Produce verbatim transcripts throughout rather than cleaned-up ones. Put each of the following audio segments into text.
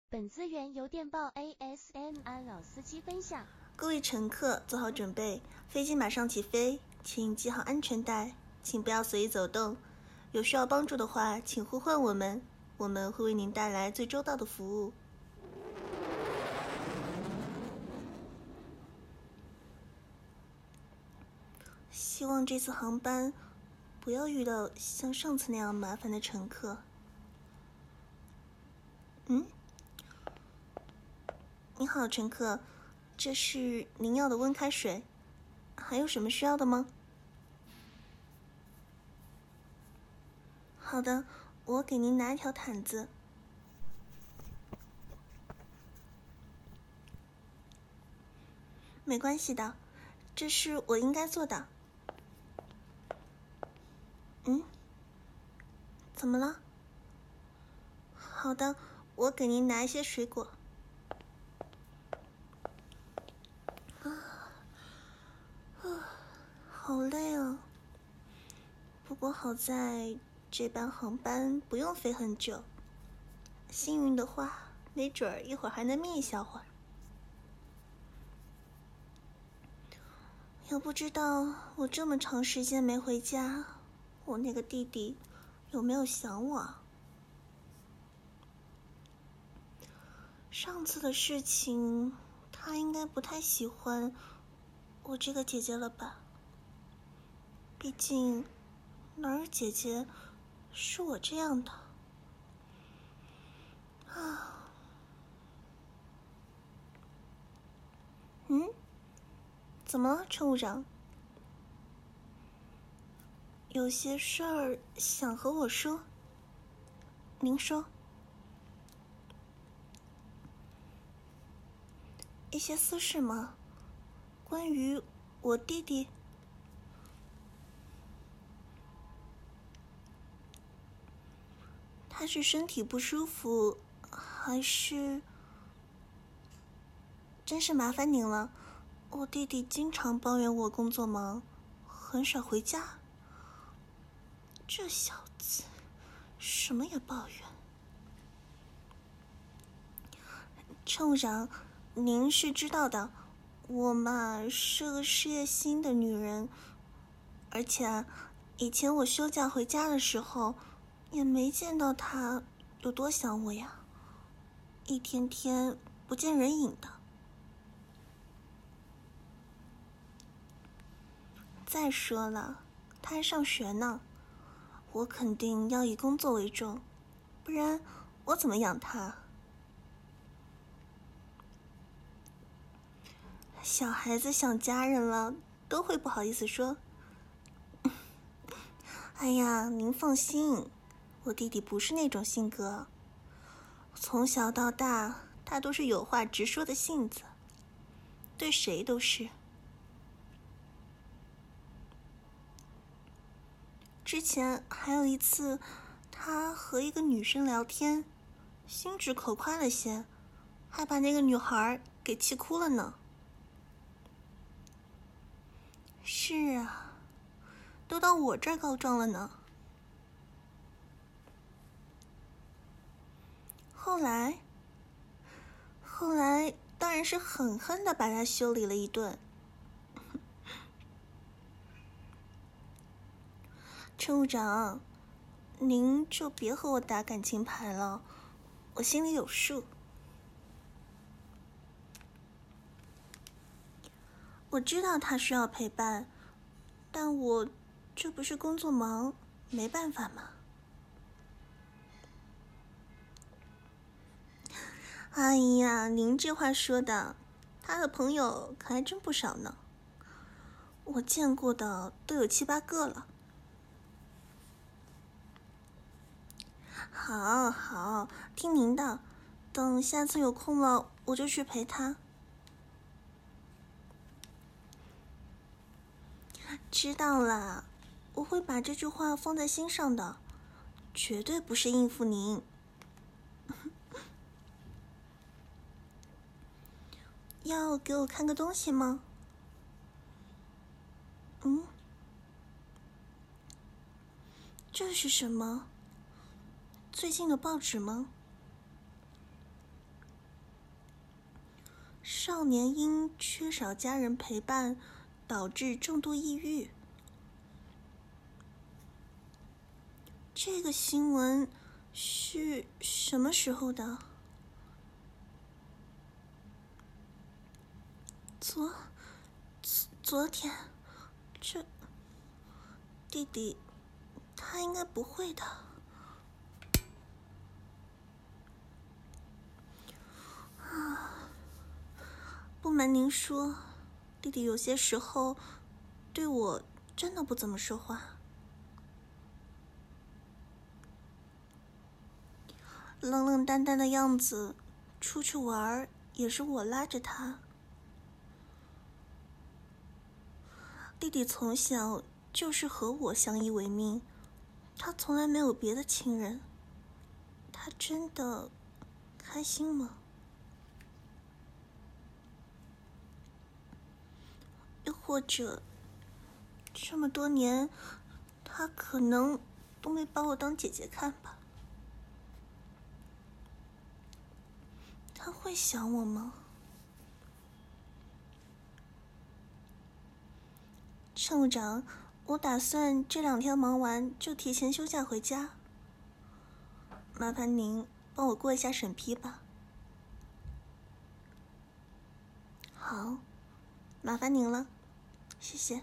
本资源由电报 A S M R 老司机分享。 各位乘客做好准备，飞机马上起飞，请系好安全带，请不要随意走动。有需要帮助的话，请呼唤我们，我们会为您带来最周到的服务。希望这次航班不要遇到像上次那样麻烦的乘客。嗯？你好，乘客，这是您要的温开水，还有什么需要的吗？好的，我给您拿一条毯子。没关系的，这是我应该做的。嗯？怎么了？好的，我给您拿一些水果。好累哦，不过好在这班航班不用飞很久，幸运的话，没准儿一会儿还能眯一小会儿。又不知道我这么长时间没回家，我那个弟弟有没有想我？上次的事情，他应该不太喜欢我这个姐姐了吧？毕竟，哪儿姐姐是我这样的啊？嗯？怎么了，乘务长？有些事儿想和我说。您说。一些私事吗？关于我弟弟？他是身体不舒服，还是……真是麻烦您了。我弟弟经常抱怨我工作忙，很少回家。这小子，什么也抱怨。乘务长，您是知道的，我嘛是个事业心的女人，而且以前我休假回家的时候，也没见到他有多想我呀，一天天不见人影的。再说了，他还上学呢，我肯定要以工作为重，不然我怎么养他？小孩子想家人了，都会不好意思说。哎呀，您放心，我弟弟不是那种性格，从小到大他都是有话直说的性子，对谁都是。之前还有一次，他和一个女生聊天，心直口快了些，还把那个女孩给气哭了呢。是啊，都到我这儿告状了呢。后来，后来当然是狠狠地把他修理了一顿。乘务长，您就别和我打感情牌了，我心里有数。我知道他需要陪伴，但我这不是工作忙，没办法嘛。哎呀，您这话说的，他的朋友可还真不少呢，我见过的都有七八个了。好好，听您的，等下次有空了，我就去陪他。知道了，我会把这句话放在心上的，绝对不是应付您。要给我看个东西吗？嗯？这是什么？最近的报纸吗？ 少年因缺少家人陪伴导致重度抑郁。这个新闻是什么时候的？昨昨天，这弟弟他应该不会的。啊，不瞒您说，弟弟有些时候对我真的不怎么说话。冷冷淡淡的样子，出去玩也是我拉着他。弟弟从小就是和我相依为命，他从来没有别的亲人。他真的开心吗？又或者，这么多年，他可能都没把我当姐姐看吧？他会想我吗？乘务长，我打算这两天忙完就提前休假回家，麻烦您帮我过一下审批吧。好，麻烦您了，谢谢。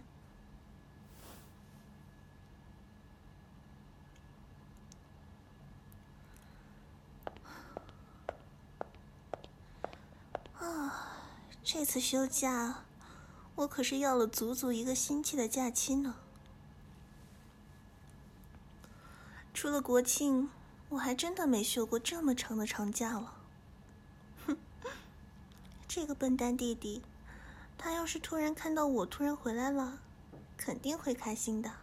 啊，这次休假，我可是要了足足一个星期的假期呢。除了国庆，我还真的没休过这么长的长假了。哼，这个笨蛋弟弟，他要是突然看到我突然回来了，肯定会开心的。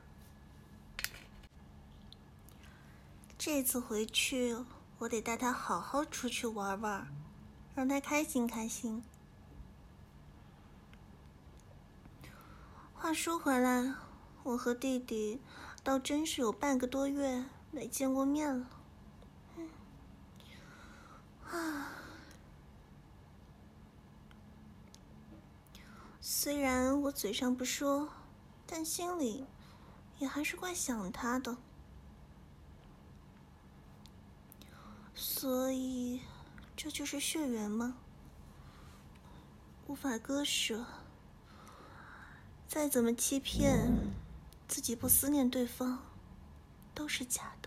这次回去，我得带他好好出去玩玩，让他开心开心。话说回来，我和弟弟倒真是有半个多月没见过面了。嗯，啊，虽然我嘴上不说，但心里也还是怪想他的。所以，这就是血缘吗？无法割舍。再怎么欺骗自己不思念对方，都是假的。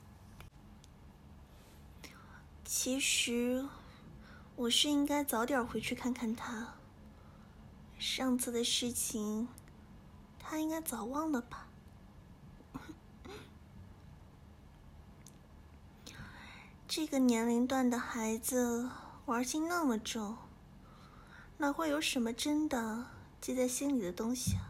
其实，我是应该早点回去看看他。上次的事情，他应该早忘了吧。这个年龄段的孩子玩心那么重，哪会有什么真的记在心里的东西啊？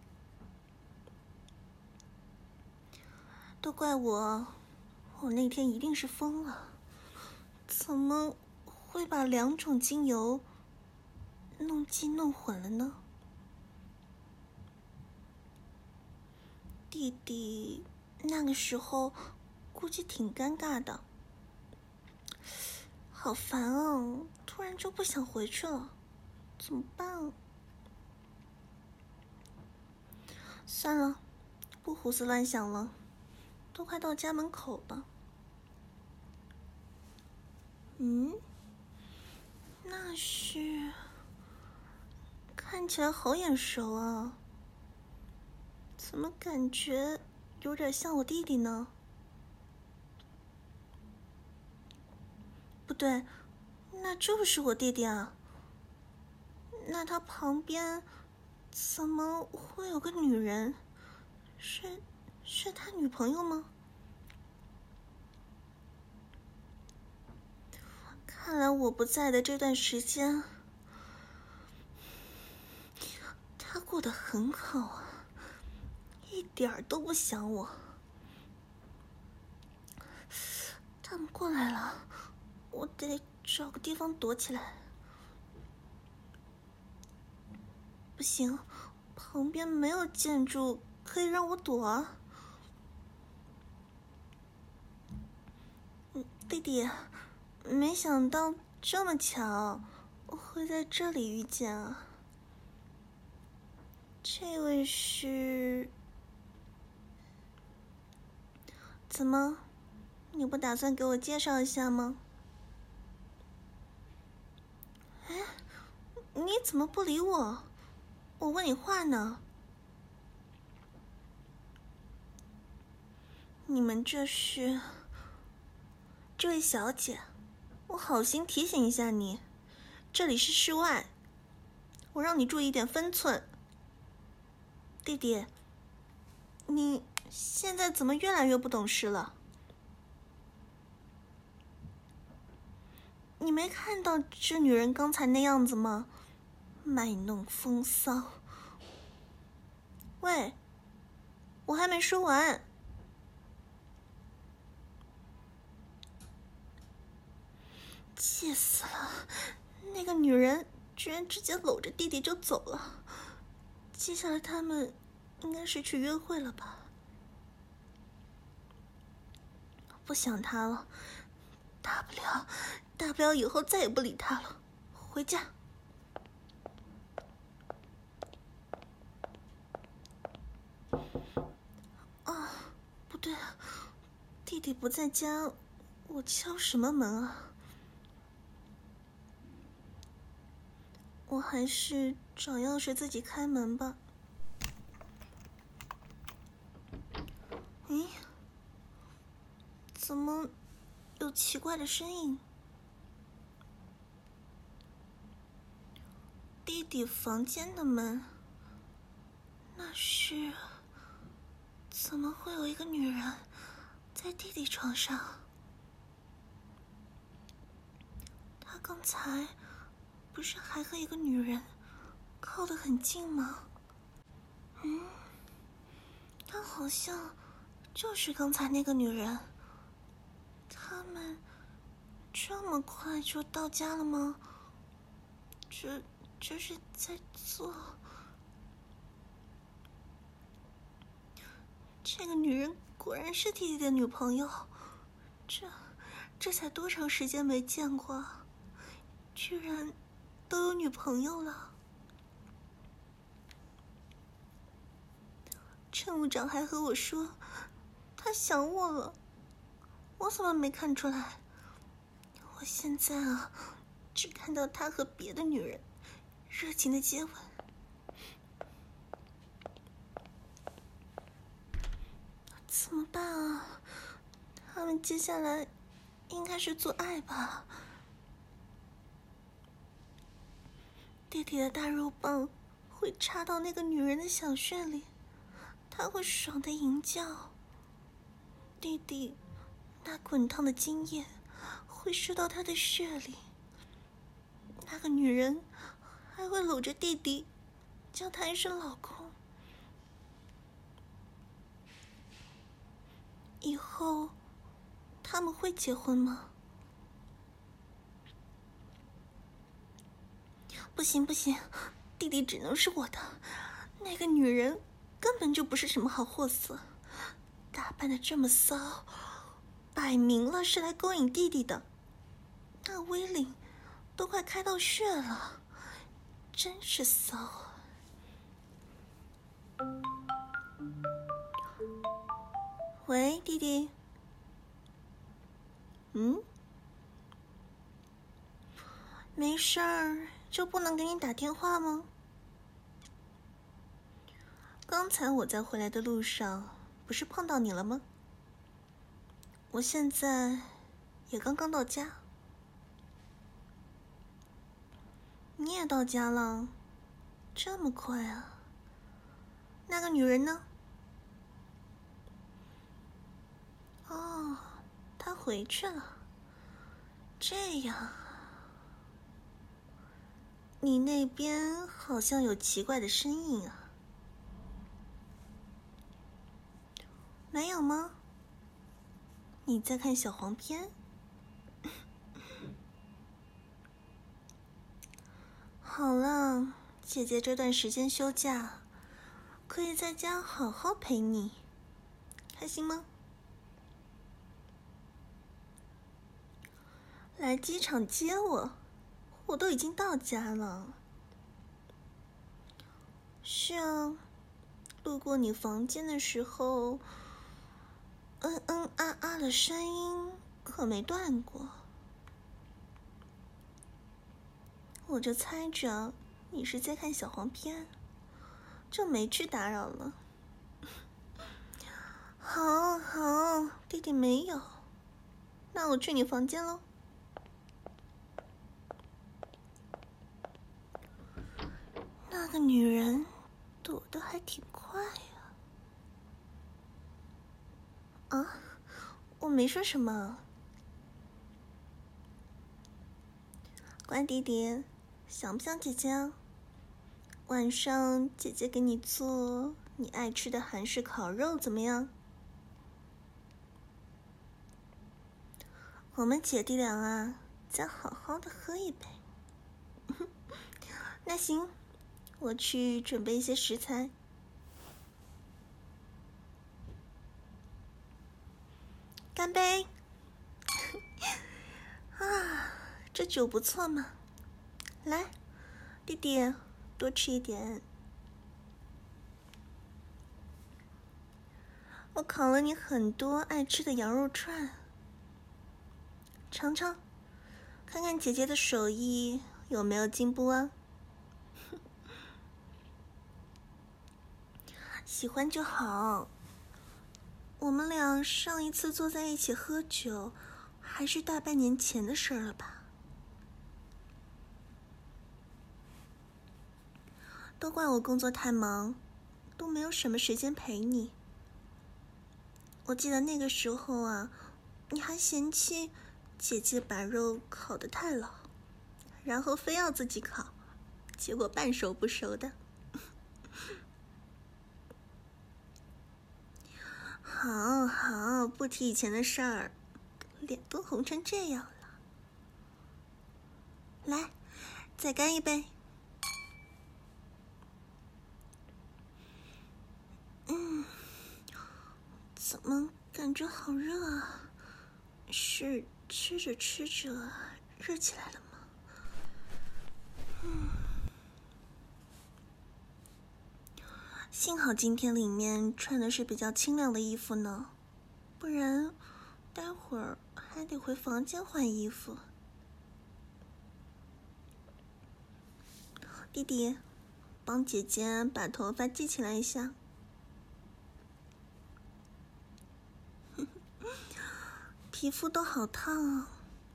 都怪我，我那天一定是疯了，怎么会把两种精油弄鸡弄混了呢？弟弟那个时候估计挺尴尬的。好烦啊，突然就不想回去了，怎么办啊？算了，不胡思乱想了，都快到家门口了。嗯，那是，看起来好眼熟啊，怎么感觉有点像我弟弟呢？不对，那就是我弟弟啊。那他旁边怎么会有个女人？是是他女朋友吗？看来我不在的这段时间，他过得很好啊，一点儿都不想我。他们过来了，我得找个地方躲起来。不行，旁边没有建筑可以让我躲啊。嗯，弟弟，没想到这么巧， 会在这里遇见啊？这位是……怎么，你不打算给我介绍一下吗？哎，你怎么不理我？我问你话呢。你们这是……这位小姐，我好心提醒一下你，这里是室外，我让你注意点分寸。弟弟，你现在怎么越来越不懂事了？你没看到这女人刚才那样子吗？卖弄风骚。喂，我还没说完。气死了，那个女人居然直接搂着弟弟就走了。接下来他们应该是去约会了吧？不想他了，大不了大不了以后再也不理他了，回家。啊，不对，弟弟不在家，我敲什么门啊？我还是找钥匙自己开门吧。咦，怎么有奇怪的声音？弟弟房间的门，那是……怎么会有一个女人在弟弟床上？他刚才不是还和一个女人靠得很近吗？嗯，他好像就是刚才那个女人。他们这么快就到家了吗？这这是在做……这个女人果然是弟弟的女朋友，这这才多长时间没见过，居然都有女朋友了。乘务长还和我说他想我了，我怎么没看出来？我现在啊，只看到他和别的女人热情的接吻。怎么办啊？他们接下来应该是做爱吧？弟弟的大肉棒会插到那个女人的小穴里，她会爽得淫叫。弟弟那滚烫的精液会射到她的穴里，那个女人还会搂着弟弟叫他一声老公。以后他们会结婚吗？不行不行，弟弟只能是我的。那个女人根本就不是什么好货色，打扮得这么骚，摆明了是来勾引弟弟的。那 V 领都快开到血了，真是骚啊！喂，弟弟。嗯？没事儿就不能给你打电话吗？刚才我在回来的路上不是碰到你了吗？我现在也刚刚到家。你也到家了？这么快啊？那个女人呢？哦，她回去了。这样，你那边好像有奇怪的声音啊。没有吗？你在看小黄片？好了，姐姐这段时间休假，可以在家好好陪你，开心吗？来机场接我， 我都已经到家了。是啊，路过你房间的时候，嗯嗯啊啊的声音可没断过。我就猜着你是在看小黄片，就没去打扰了。好好，弟弟没有，那我去你房间喽。那个女人躲得还挺快呀。啊，我没说什么。乖弟弟，想不想姐姐啊？晚上姐姐给你做你爱吃的韩式烤肉怎么样？我们姐弟俩啊，再好好的喝一杯。那行，我去准备一些食材。干杯！啊，这酒不错嘛。来，弟弟，多吃一点。我烤了你很多爱吃的羊肉串，尝尝，看看姐姐的手艺有没有进步啊？喜欢就好。我们俩上一次坐在一起喝酒，还是大半年前的事了吧？都怪我工作太忙，都没有什么时间陪你。我记得那个时候啊，你还嫌弃姐姐把肉烤得太老，然后非要自己烤，结果半熟不熟的。好好，不提以前的事儿，脸都红成这样了。来，再干一杯。嗯，怎么感觉好热啊？是吃着吃着热起来了吗？嗯，幸好今天里面穿的是比较清凉的衣服呢，不然待会儿还得回房间换衣服。弟弟，帮姐姐把头发系起来一下。皮肤都好烫啊！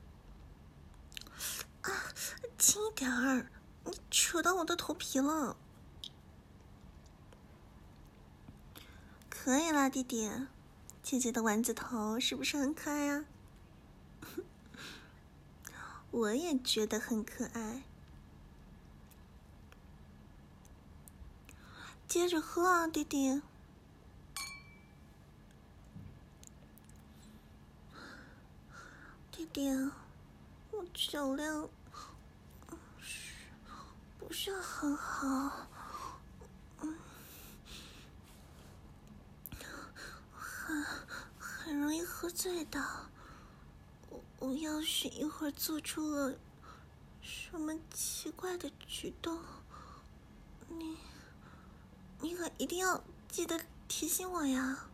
啊，轻一点儿，你扯到我的头皮了。可以啦，弟弟，姐姐的丸子头是不是很可爱啊？我也觉得很可爱。接着喝啊，弟弟。弟弟，我酒量不是很好，嗯，很很容易喝醉的。我我要是一会儿做出了什么奇怪的举动，你你可一定要记得提醒我呀。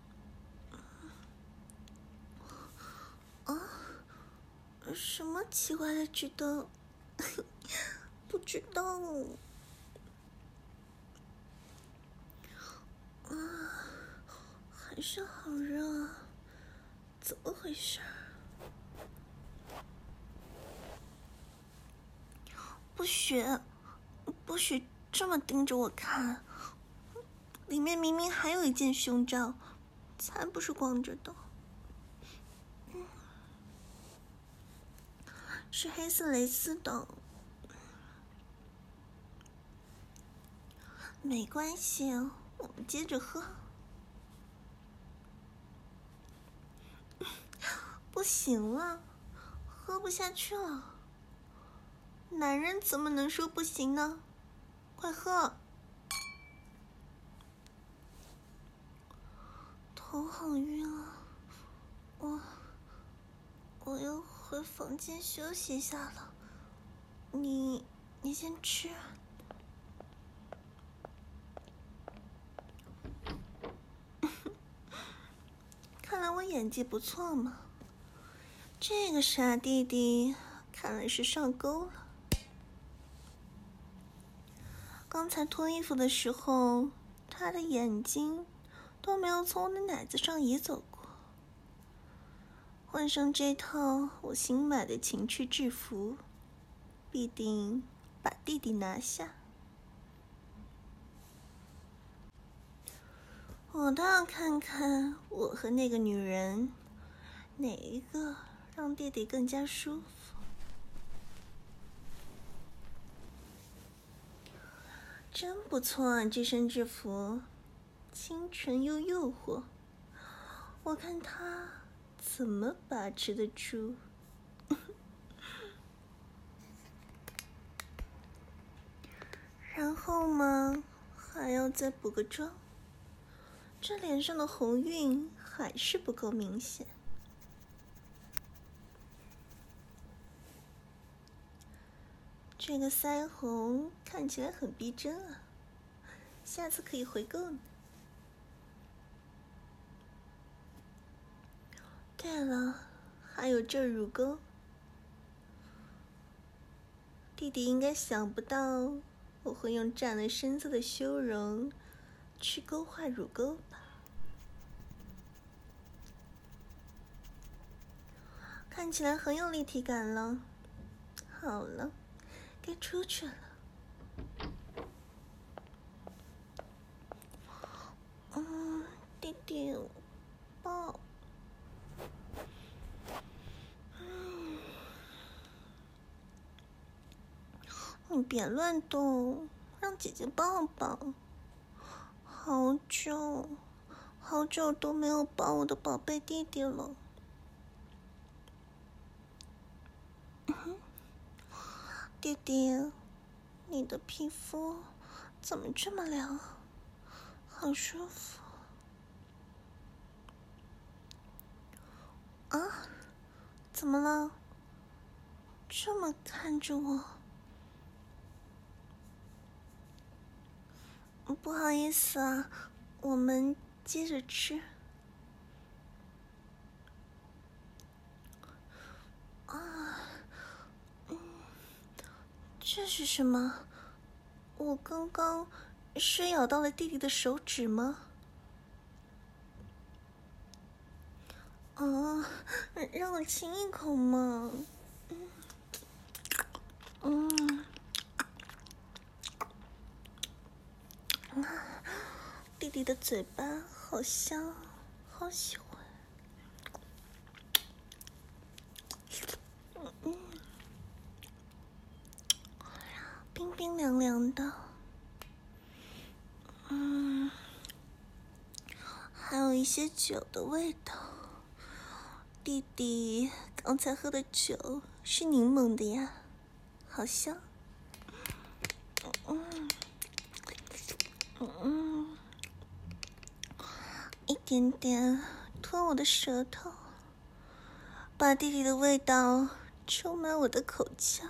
啊？什么奇怪的举动？不知道。啊，还是好热，怎么回事？不许，不许这么盯着我看，里面明明还有一件胸罩，才不是光着的。嗯，是黑色蕾丝的。没关系，我们接着喝。不行了，喝不下去了。男人怎么能说不行呢？快喝！头好晕啊，我我要回房间休息一下了。你先吃。看来我演技不错嘛。这个傻弟弟看来是上钩了。刚才脱衣服的时候，他的眼睛都没有从我的奶子上移走过。换上这套我新买的情趣制服，必定把弟弟拿下。我倒要看看我和那个女人哪一个让弟弟更加舒服。真不错啊，这身制服清纯又诱惑，我看他怎么把持得住。然后嘛，还要再补个妆，这脸上的红晕还是不够明显。这个腮红看起来很逼真啊，下次可以回购呢。对了，还有这乳沟，弟弟应该想不到我会用占了身子的修容去勾画乳沟吧。看起来很有立体感了。好了，该出去了。嗯，弟弟，抱。嗯，你别乱动，让姐姐抱抱。好久，好久都没有抱我的宝贝弟弟了。弟弟，你的皮肤怎么这么凉？好舒服。啊？怎么了？这么看着我？不好意思啊，我们接着吃。啊，嗯，这是什么？我刚刚是咬到了弟弟的手指吗？啊，让我亲一口嘛。嗯，嗯，弟弟的嘴巴好香，好喜欢。嗯，冰冰凉凉的。嗯，还有一些酒的味道。弟弟刚才喝的酒是柠檬的呀，好香。嗯嗯，一点点拖我的舌头，把弟弟的味道充满我的口腔。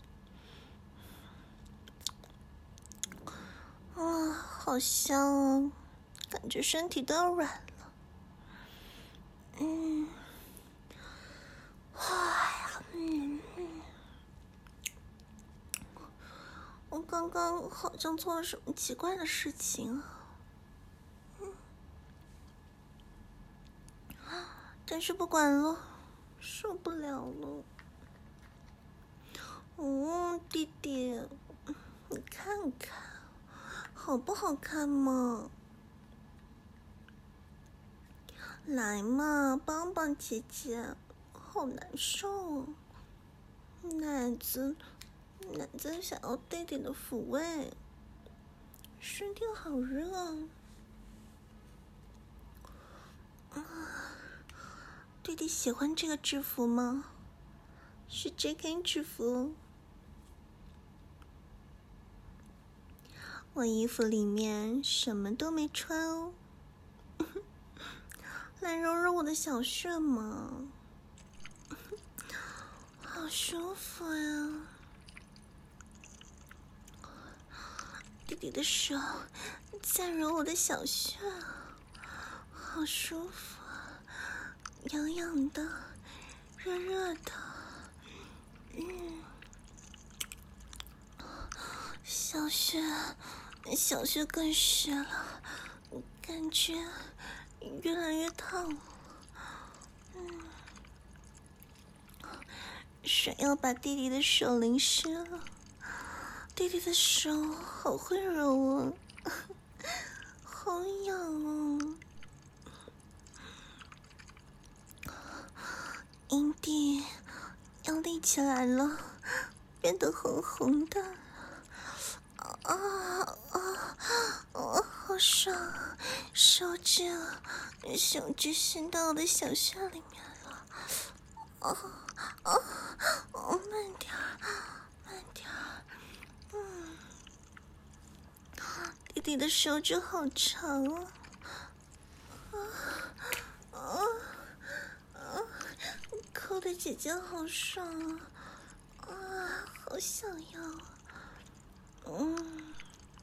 啊，好香啊，感觉身体都要软了。嗯，哇，嗯，我刚刚好像做了什么奇怪的事情啊。嗯，但是不管了，受不了了。哦，弟弟，你看看，好不好看嘛？来嘛，帮帮姐姐，好难受，奶子，奶子想要弟弟的抚慰，身体好热啊！弟弟喜欢这个制服吗？是 J K 制服。我衣服里面什么都没穿哦。来揉揉我的小穴嘛，好舒服呀！ 弟的手在揉我的小穴，好舒服，痒痒的，热热的。嗯，小穴，小穴更湿了，感觉越来越烫。嗯，水要把弟弟的手淋湿了。弟弟的手好会揉啊，好痒哦。阴蒂要立起来了，变得红红的。啊啊啊！好爽，手指手指伸到我的小穴里面了。啊啊啊！慢点儿，慢点儿。嗯，弟弟的手指好长啊！啊啊啊！抠的姐姐好爽啊！啊，好想要。嗯，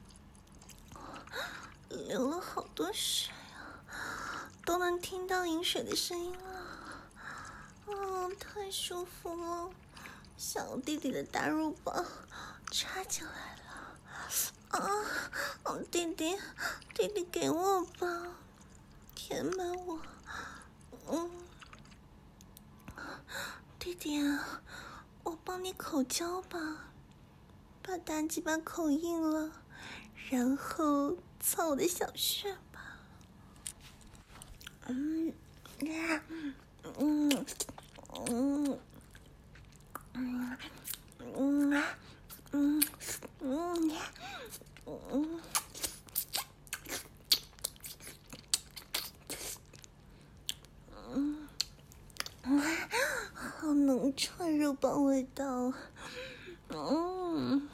流了好多水啊，都能听到饮水的声音了。啊，太舒服了！小弟弟的大肉棒插进来了。啊，弟弟，弟弟给我吧，填满我。嗯，弟弟啊，我帮你口交吧，把大鸡巴口硬了，然后操我的小穴吧。嗯呀，嗯嗯嗯嗯嗯嗯嗯。好浓串肉棒味道，嗯，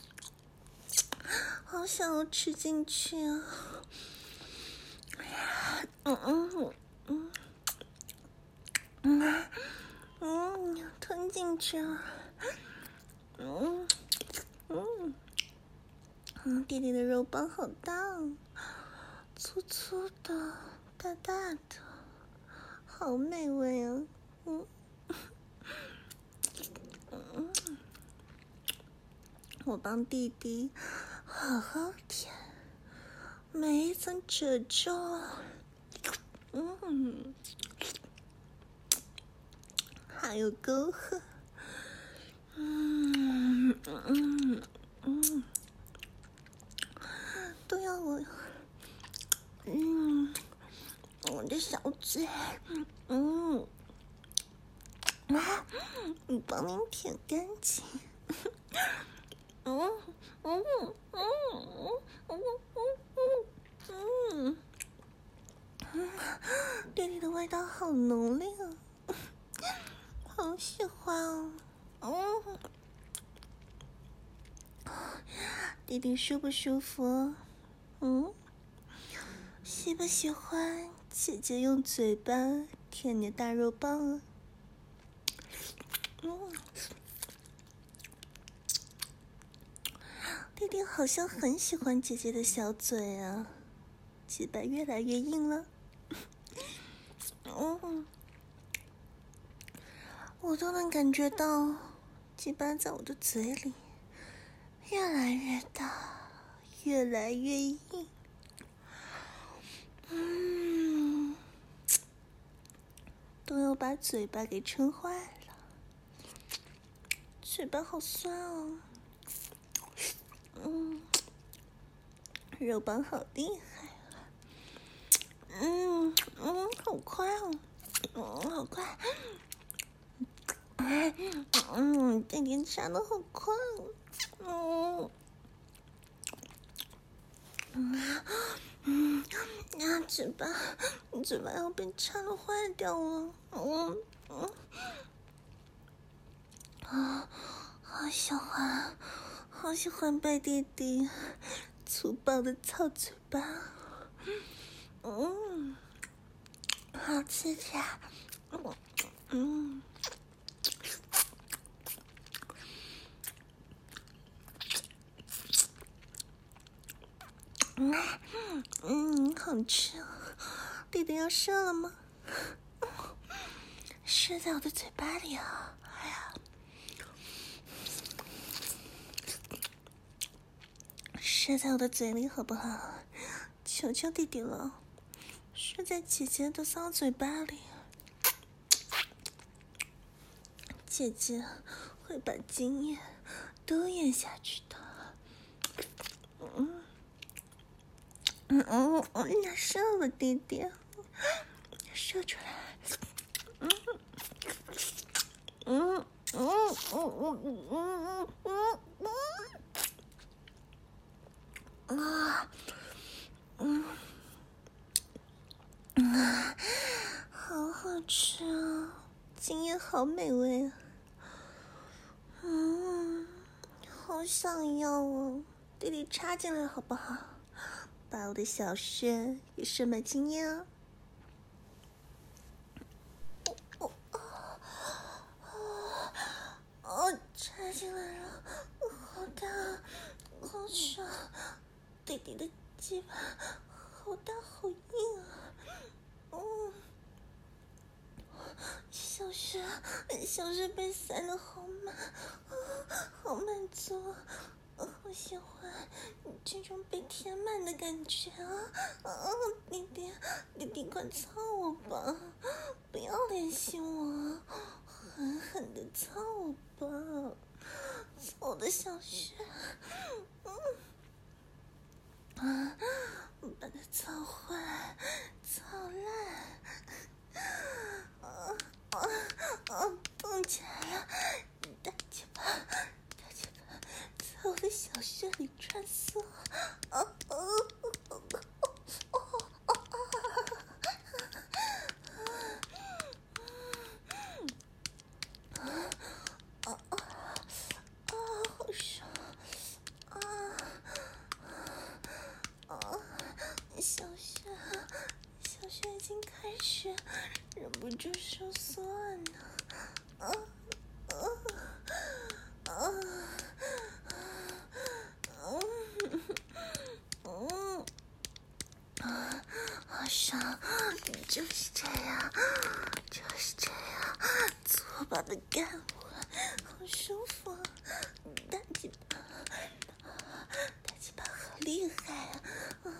好想要吃进去啊！嗯嗯嗯嗯嗯，吞进去啊！嗯嗯嗯，弟弟的肉棒好大，粗粗的，大大的，好美味啊！嗯。嗯，我帮弟弟好好舔每一层褶皱，嗯，还有沟壑，嗯嗯嗯，都要我，嗯，我的小嘴，嗯啊，你帮你舔干净。嗯嗯嗯嗯嗯嗯嗯，弟弟的味道好浓烈啊，好喜欢哦。嗯，弟弟舒不舒服？嗯，喜不喜欢姐姐用嘴巴舔你的大肉棒啊？嗯。弟弟好像很喜欢姐姐的小嘴啊，鸡巴越来越硬了。嗯，我都能感觉到鸡巴在我的嘴里越来越大，越来越硬。嗯，都要把嘴巴给撑坏了，嘴巴好酸哦。嗯，肉棒好厉害啊！嗯嗯，好快哦，嗯，好快。嗯，弟弟插的好快哦。嗯嗯，呀，嘴巴，嘴巴要被插的坏掉了。嗯嗯啊，好喜欢，好喜欢被弟弟粗暴的操嘴巴。嗯，好刺激啊！嗯。 嗯嗯，好吃。弟弟要射了吗？射在我的嘴巴里啊！哎呀，射在我的嘴里好不好？求求弟弟了，射在姐姐的骚嘴巴里。姐姐会把精液都咽下去的。嗯嗯嗯嗯，那射吧，弟弟，射出来。嗯嗯嗯嗯嗯嗯嗯嗯啊嗯嗯，好好吃啊，精液好美味啊。嗯，好想要哦，弟弟插进来好不好？把我的小穴也射满精液啊！哦哦哦哦，插进来了，好大，好爽！弟弟的鸡巴好大好硬啊！嗯，小穴小穴被塞得好满，啊，好满足。好喜欢这种被填满的感觉啊！啊，弟弟，弟弟，快操我吧！不要联系我，狠狠的操我吧！操我的小穴，嗯，啊，把它操坏，操烂！啊啊啊！动起来了，大鸡巴！在我的小穴里穿梭，啊啊啊啊啊啊啊！好爽啊啊！小穴，小穴已经开始忍不住收缩了呢，啊啊啊！嗯，啊，好爽，就是这样，就是这样，粗暴的干我，好舒服，大鸡巴，大鸡巴好厉害啊！啊，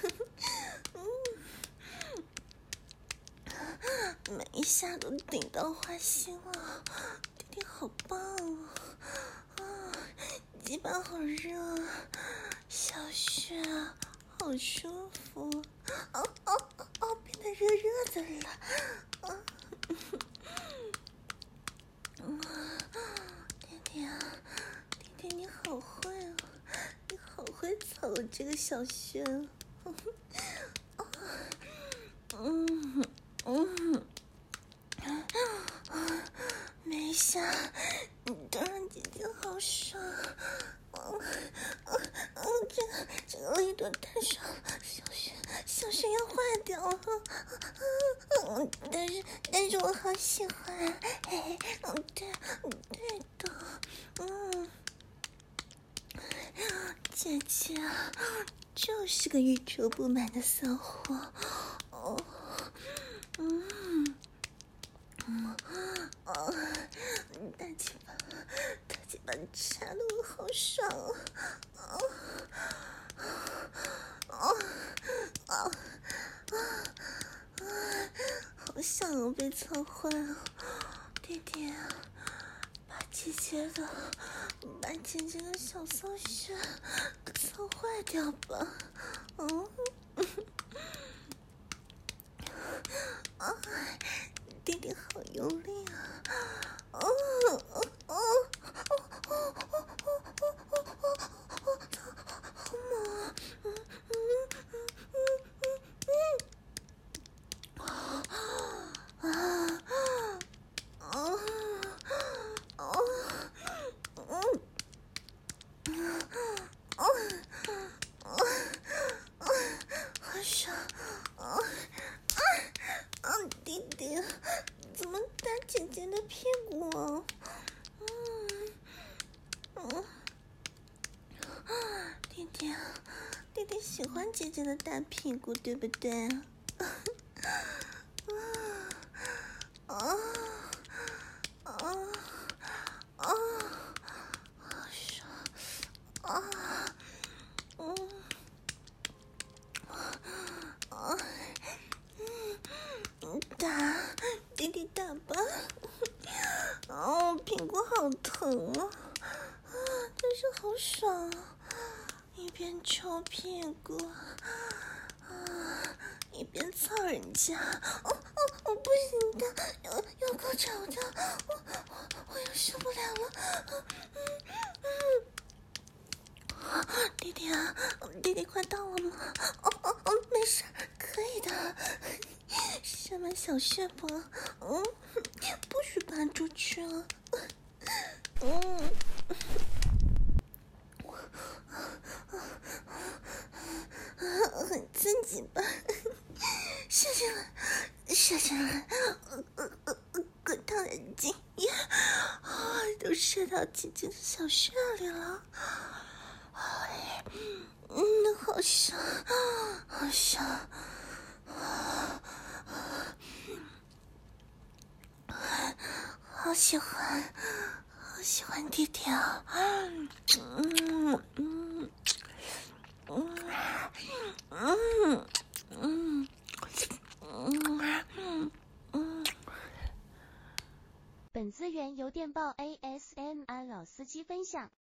嗯，每一下都顶到花心了，弟弟好棒哦！啊，鸡巴好热，小穴好舒服，哦哦哦，变得热热的了，啊，嗯，弟弟啊，弟弟你好会哦，你好会操我这个小穴，啊，嗯嗯。没下，当然姐姐好爽，嗯嗯嗯，这个这个力度太爽了，小穴小穴要坏掉了，嗯，但是但是我好喜欢，嘿嘿，嗯，对对的，嗯，姐姐就是个欲求不满的骚货，哦，嗯。嗯啊，大鸡巴，大鸡巴插得我好爽啊！啊啊啊啊！好想要被操坏啊！弟弟，把姐姐的，把姐姐的小骚穴操坏掉吧！嗯。啊，弟弟好用力啊！哦哦哦哦哦哦哦哦！好猛啊！嗯嗯嗯嗯嗯嗯啊啊啊嗯啊啊啊！好爽啊！啊，弟弟，怎么打姐姐的屁股啊？嗯嗯，弟弟，弟弟弟喜欢姐姐的大屁股，对不对？啊啊啊！好爽啊！嗯啊嗯，打弟弟打吧！哦，屁股好疼啊！啊，真是好爽啊！一边抽屁股，啊，一边操人家。哦哦，我不行的，要要高潮的，我我我又受不了了。嗯嗯，弟弟啊，弟弟快到了吗？哦哦哦，没事，可以的。什么小血波？嗯，不许搬出去了。嗯。很刺激吧？射进来，射进来，呃呃呃呃，滚烫眼睛呀！啊，都射到姐姐的小穴里了。哎，嗯，好香，好香，好喜欢，好喜欢弟弟啊！嗯嗯嗯嗯嗯嗯嗯嗯。 本资源由电报 A S M R 老司机分享。